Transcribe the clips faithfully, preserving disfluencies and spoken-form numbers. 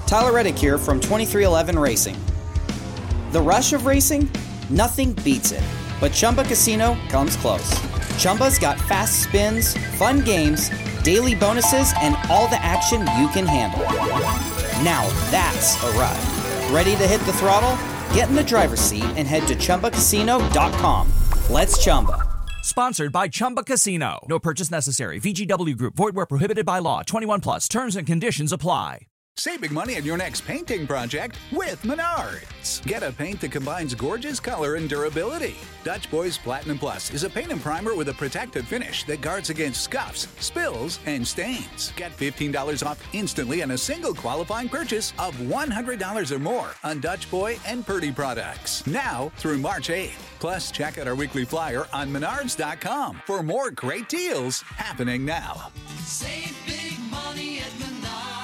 Tyler Reddick here from twenty-three eleven Racing. The rush of racing? Nothing beats it. But Chumba Casino comes close. Chumba's got fast spins, fun games, daily bonuses, and all the action you can handle. Now that's a ride. Ready to hit the throttle? Get in the driver's seat and head to Chumba Casino dot com. Let's Chumba. Sponsored by Chumba Casino. No purchase necessary. V G W Group. Void where prohibited by law. twenty-one plus. Terms and conditions apply. Save big money on your next painting project with Menards. Get a paint that combines gorgeous color and durability. Dutch Boys Platinum Plus is a paint and primer with a protective finish that guards against scuffs, spills, and stains. Get fifteen dollars off instantly on a single qualifying purchase of one hundred dollars or more on Dutch Boy and Purdy products. Now through March eighth. Plus, check out our weekly flyer on Menards dot com for more great deals happening now. Save big money at Menards.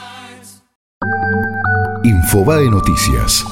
Infobae Noticias.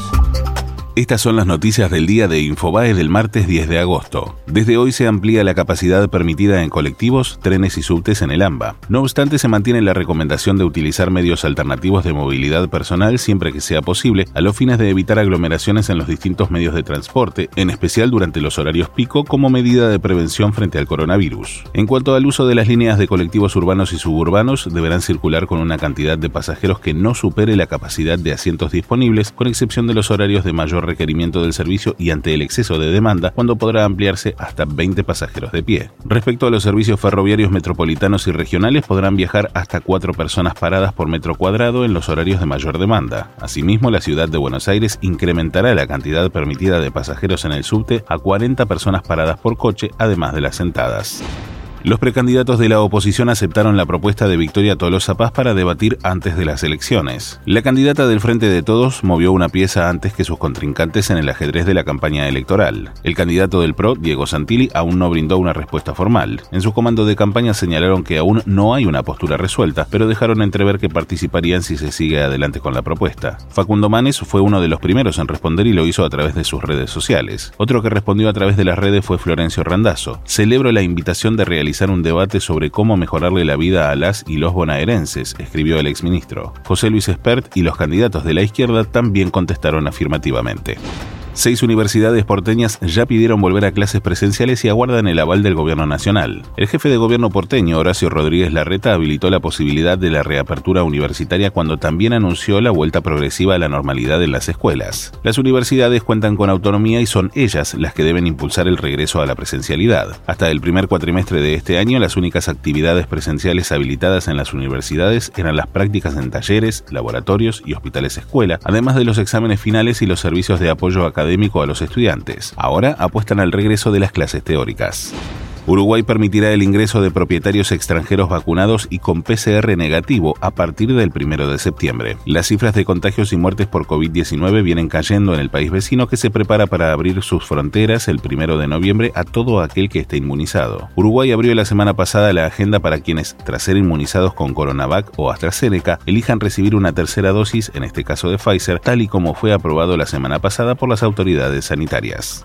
Estas son las noticias del día de Infobae del martes diez de agosto. Desde hoy se amplía la capacidad permitida en colectivos, trenes y subtes en el AMBA. No obstante, se mantiene la recomendación de utilizar medios alternativos de movilidad personal siempre que sea posible, a los fines de evitar aglomeraciones en los distintos medios de transporte, en especial durante los horarios pico, como medida de prevención frente al coronavirus. En cuanto al uso de las líneas de colectivos urbanos y suburbanos, deberán circular con una cantidad de pasajeros que no supere la capacidad de asientos disponibles, con excepción de los horarios de mayor requerimiento del servicio y ante el exceso de demanda, cuando podrá ampliarse hasta veinte pasajeros de pie. Respecto a los servicios ferroviarios metropolitanos y regionales, podrán viajar hasta cuatro personas paradas por metro cuadrado en los horarios de mayor demanda. Asimismo, la ciudad de Buenos Aires incrementará la cantidad permitida de pasajeros en el subte a cuarenta personas paradas por coche, además de las sentadas. Los precandidatos de la oposición aceptaron la propuesta de Victoria Tolosa Paz para debatir antes de las elecciones. La candidata del Frente de Todos movió una pieza antes que sus contrincantes en el ajedrez de la campaña electoral. El candidato del P R O, Diego Santilli, aún no brindó una respuesta formal. En su comando de campaña señalaron que aún no hay una postura resuelta, pero dejaron entrever que participarían si se sigue adelante con la propuesta. Facundo Manes fue uno de los primeros en responder y lo hizo a través de sus redes sociales. Otro que respondió a través de las redes fue Florencio Randazzo. Celebro la invitación de realizar un debate sobre cómo mejorarle la vida a las y los bonaerenses, escribió el exministro. José Luis Espert y los candidatos de la izquierda también contestaron afirmativamente. Seis universidades porteñas ya pidieron volver a clases presenciales y aguardan el aval del gobierno nacional. El jefe de gobierno porteño, Horacio Rodríguez Larreta, habilitó la posibilidad de la reapertura universitaria cuando también anunció la vuelta progresiva a la normalidad en las escuelas. Las universidades cuentan con autonomía y son ellas las que deben impulsar el regreso a la presencialidad. Hasta el primer cuatrimestre de este año, las únicas actividades presenciales habilitadas en las universidades eran las prácticas en talleres, laboratorios y hospitales escuela, además de los exámenes finales y los servicios de apoyo académico académico a los estudiantes. Ahora apuestan al regreso de las clases teóricas. Uruguay permitirá el ingreso de propietarios extranjeros vacunados y con P C R negativo a partir del primero de septiembre. Las cifras de contagios y muertes por covid diecinueve vienen cayendo en el país vecino, que se prepara para abrir sus fronteras el primero de noviembre a todo aquel que esté inmunizado. Uruguay abrió la semana pasada la agenda para quienes, tras ser inmunizados con Coronavac o AstraZeneca, elijan recibir una tercera dosis, en este caso de Pfizer, tal y como fue aprobado la semana pasada por las autoridades sanitarias.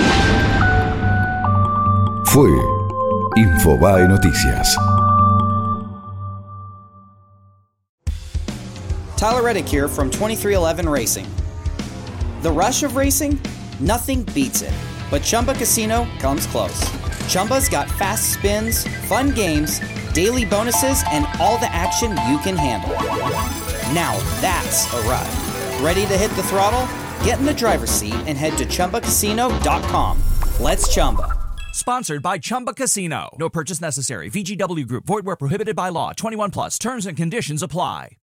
Fue Infobae Noticias. Tyler Reddick here from twenty-three eleven Racing. The rush of racing? Nothing beats it. But Chumba Casino comes close. Chumba's got fast spins, fun games, daily bonuses, and all the action you can handle. Now that's a ride. Ready to hit the throttle? Get in the driver's seat and head to Chumba Casino dot com. Let's Chumba. Sponsored by Chumba Casino. No purchase necessary. V G W Group. Void where prohibited by law. twenty-one plus. Terms and conditions apply.